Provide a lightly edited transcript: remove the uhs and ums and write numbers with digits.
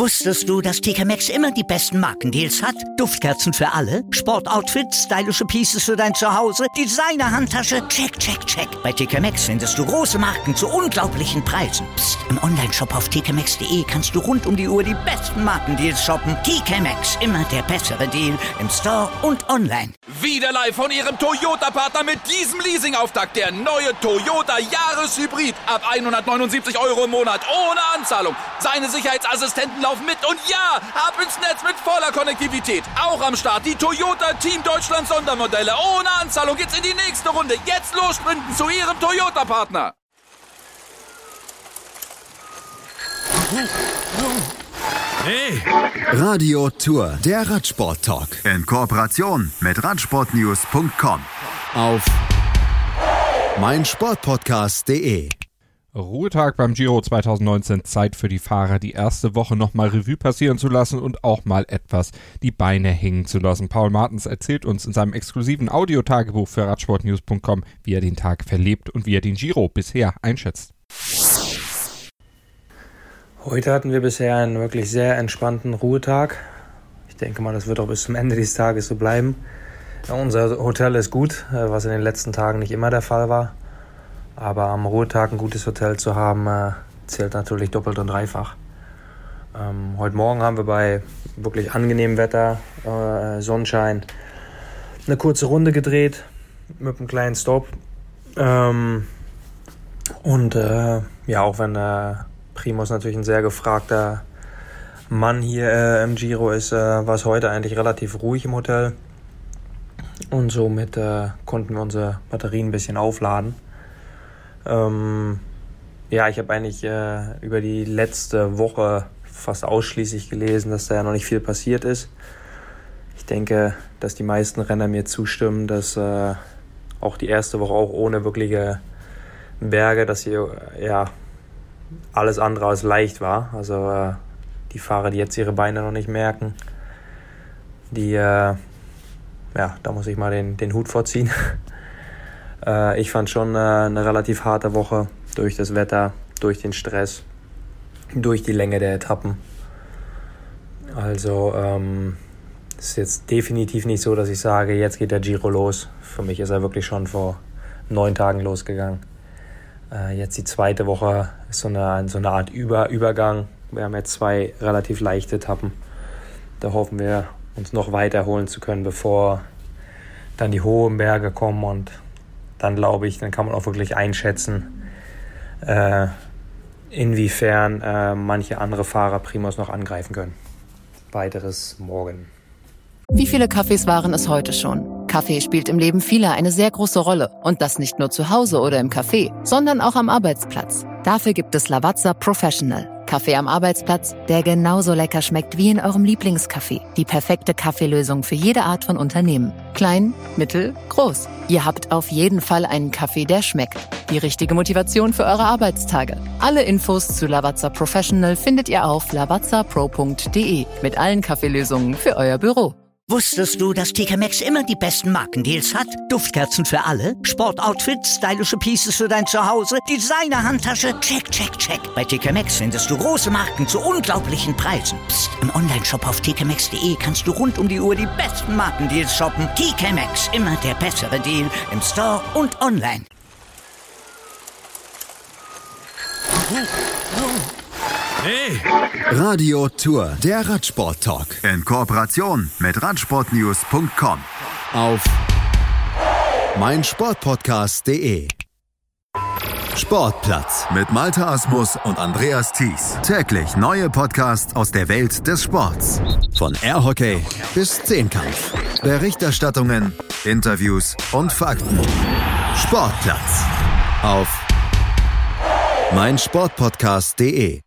Wusstest du, dass TK Maxx immer die besten Markendeals hat? Duftkerzen für alle, Sportoutfits, stylische Pieces für dein Zuhause, Designer-Handtasche, check, check, check. Bei TK Maxx findest du große Marken zu unglaublichen Preisen. Psst. Im Onlineshop auf tkmaxx.de kannst du rund um die Uhr die besten Markendeals shoppen. TK Maxx, immer der bessere Deal im Store und online. Wieder live von Ihrem Toyota-Partner mit diesem Leasing-Auftakt. Der neue Toyota Jahreshybrid. Ab 179 € im Monat. Ohne Anzahlung. Seine Sicherheitsassistenten laufen mit. Und ja, ab ins Netz mit voller Konnektivität. Auch am Start die Toyota Team Deutschland Sondermodelle. Ohne Anzahlung geht's in die nächste Runde. Jetzt los sprinten zu Ihrem Toyota-Partner. Hey! Radio Tour, der Radsport-Talk. In Kooperation mit Radsportnews.com. Auf meinsportpodcast.de. Ruhetag beim Giro 2019. Zeit für die Fahrer, die erste Woche nochmal Revue passieren zu lassen und auch mal etwas die Beine hängen zu lassen. Paul Martens erzählt uns in seinem exklusiven Audiotagebuch für Radsportnews.com, wie er den Tag verlebt und wie er den Giro bisher einschätzt. Heute hatten wir bisher einen wirklich sehr entspannten Ruhetag. Ich denke mal, das wird auch bis zum Ende des Tages so bleiben. Ja, unser Hotel ist gut, was in den letzten Tagen nicht immer der Fall war. Aber am Ruhetag ein gutes Hotel zu haben, zählt natürlich doppelt und dreifach. Heute Morgen haben wir bei wirklich angenehmem Wetter, Sonnenschein, eine kurze Runde gedreht mit einem kleinen Stop. Auch wenn Primož natürlich ein sehr gefragter Mann hier im Giro ist, war es heute eigentlich relativ ruhig im Hotel. Und somit konnten wir unsere Batterien ein bisschen aufladen. Ich habe eigentlich über die letzte Woche fast ausschließlich gelesen, dass da ja noch nicht viel passiert ist. Ich denke, dass die meisten Renner mir zustimmen, dass auch die erste Woche auch ohne wirkliche Berge, dass hier alles andere als leicht war. Also die Fahrer, die jetzt ihre Beine noch nicht merken, da muss ich mal den Hut vorziehen. Ich fand schon eine relativ harte Woche durch das Wetter, durch den Stress, durch die Länge der Etappen. Also es ist jetzt definitiv nicht so, dass ich sage, jetzt geht der Giro los. Für mich ist er wirklich schon vor 9 Tagen losgegangen. Jetzt die zweite Woche ist so eine Art Übergang. Wir haben jetzt 2 relativ leichte Etappen. Da hoffen wir, uns noch weiterholen zu können, bevor dann die hohen Berge kommen. Und dann glaube ich, dann kann man auch wirklich einschätzen, inwiefern manche andere Fahrer Primož noch angreifen können. Weiteres morgen. Wie viele Kaffees waren es heute schon? Kaffee spielt im Leben vieler eine sehr große Rolle. Und das nicht nur zu Hause oder im Café, sondern auch am Arbeitsplatz. Dafür gibt es Lavazza Professional. Kaffee am Arbeitsplatz, der genauso lecker schmeckt wie in eurem Lieblingscafé. Die perfekte Kaffeelösung für jede Art von Unternehmen. Klein, mittel, groß. Ihr habt auf jeden Fall einen Kaffee, der schmeckt. Die richtige Motivation für eure Arbeitstage. Alle Infos zu Lavazza Professional findet ihr auf lavazzapro.de mit allen Kaffeelösungen für euer Büro. Wusstest du, dass TK Maxx immer die besten Markendeals hat? Duftkerzen für alle, Sportoutfits, stylische Pieces für dein Zuhause, Designer-Handtasche, check, check, check. Bei TK Maxx findest du große Marken zu unglaublichen Preisen. Psst. Im Onlineshop auf tkmaxx.de kannst du rund um die Uhr die besten Markendeals shoppen. TK Maxx, immer der bessere Deal im Store und online. Hey! Radio Tour, der Radsport-Talk. In Kooperation mit Radsportnews.com. Auf meinsportpodcast.de. Sportplatz mit Malte Asmus und Andreas Thies. Täglich neue Podcasts aus der Welt des Sports. Von Airhockey bis Zehnkampf. Berichterstattungen, Interviews und Fakten. Sportplatz auf meinsportpodcast.de.